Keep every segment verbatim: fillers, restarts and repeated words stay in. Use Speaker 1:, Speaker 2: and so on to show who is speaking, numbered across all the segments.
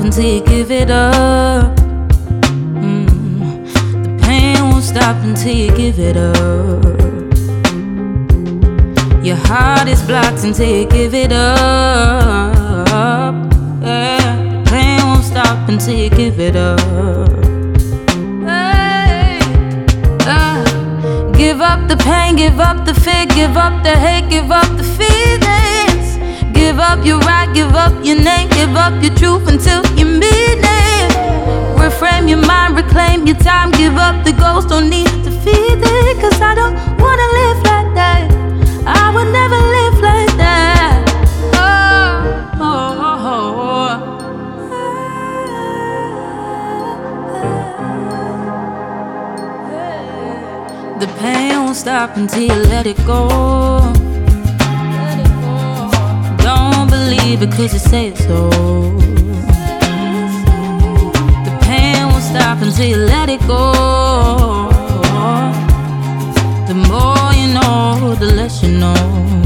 Speaker 1: until you give it up. Mm. The pain won't stop until you give it up. Your heart is blocked until you give it up. Yeah. The pain won't stop until you give it up. Hey. Uh. Give up the pain, give up the fear, give up the hate, give up the feelings. Give up your right, give up your name, give up your truth until you mean it. Reframe your mind, reclaim your time, give up the ghost, don't need to feed it. Cause I don't wanna live like that, I would never live like that. Oh, oh, oh, oh. The pain won't stop until you let it go. Don't believe it cause you say it so. The pain won't stop until you let it go. The more you know, the less you know.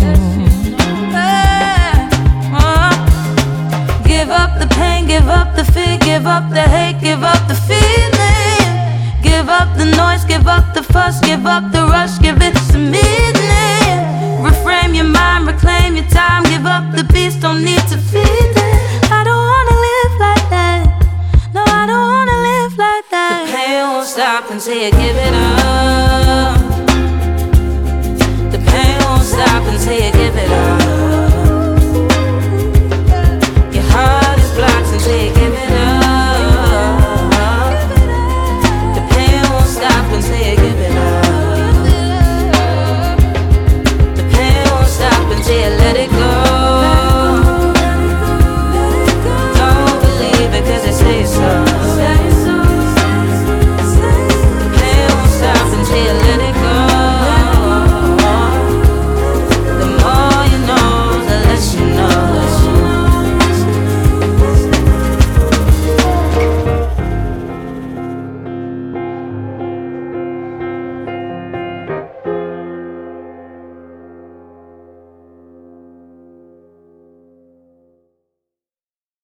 Speaker 1: Hey, uh, give up the pain, give up the fear, give up the hate, give up the feeling. Give up the noise, give up the fuss, give up the rush, give it some meaning. Reframe your mind, reclaim your time, give up the beast, don't need to feed it. I don't wanna live like that, no, I don't wanna live like that. The pain won't stop until you give it up.